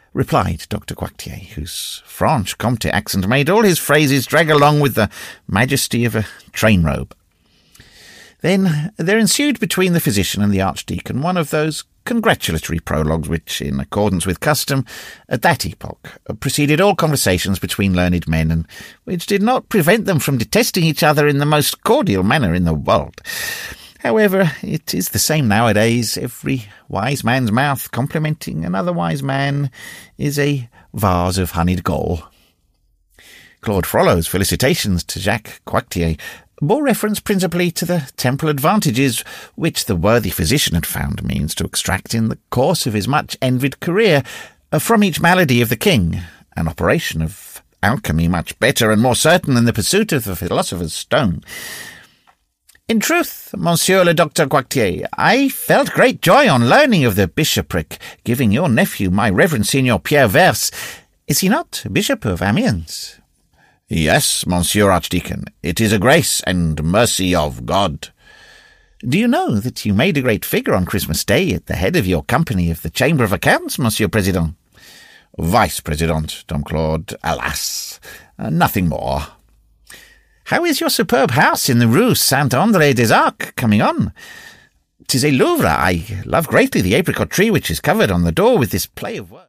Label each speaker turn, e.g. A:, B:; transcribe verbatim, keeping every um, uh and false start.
A: replied Doctor Coictier, whose Franche-Comte accent made all his phrases drag along with the majesty of a train robe. Then there ensued between the physician and the archdeacon one of those congratulatory prologues which, in accordance with custom, at that epoch preceded all conversations between learned men, and which did not prevent them from detesting each other in the most cordial manner in the world. However, it is the same nowadays. Every wise man's mouth complimenting another wise man is a vase of honeyed gall. Claude Frollo's felicitations to Jacques Coictier bore reference principally to the temporal advantages which the worthy physician had found means to extract in the course of his much-envied career from each malady of the king, an operation of alchemy much better and more certain than the pursuit of the philosopher's stone. In truth, Monsieur le Docteur Coictier, I felt great joy on learning of the bishopric, giving your nephew, my reverend Signor Pierre Verse. Is he not Bishop of Amiens?
B: Yes, Monsieur Archdeacon, it is a grace and mercy of God.
A: Do you know that you made a great figure on Christmas Day at the head of your company of the Chamber of Accounts, Monsieur President?
B: Vice-President, Dom Claude, alas, uh, nothing more.
A: How is your superb house in the Rue Saint-André-des-Arcs coming on? 'Tis a Louvre. I love greatly the apricot tree which is covered on the door with this play of words.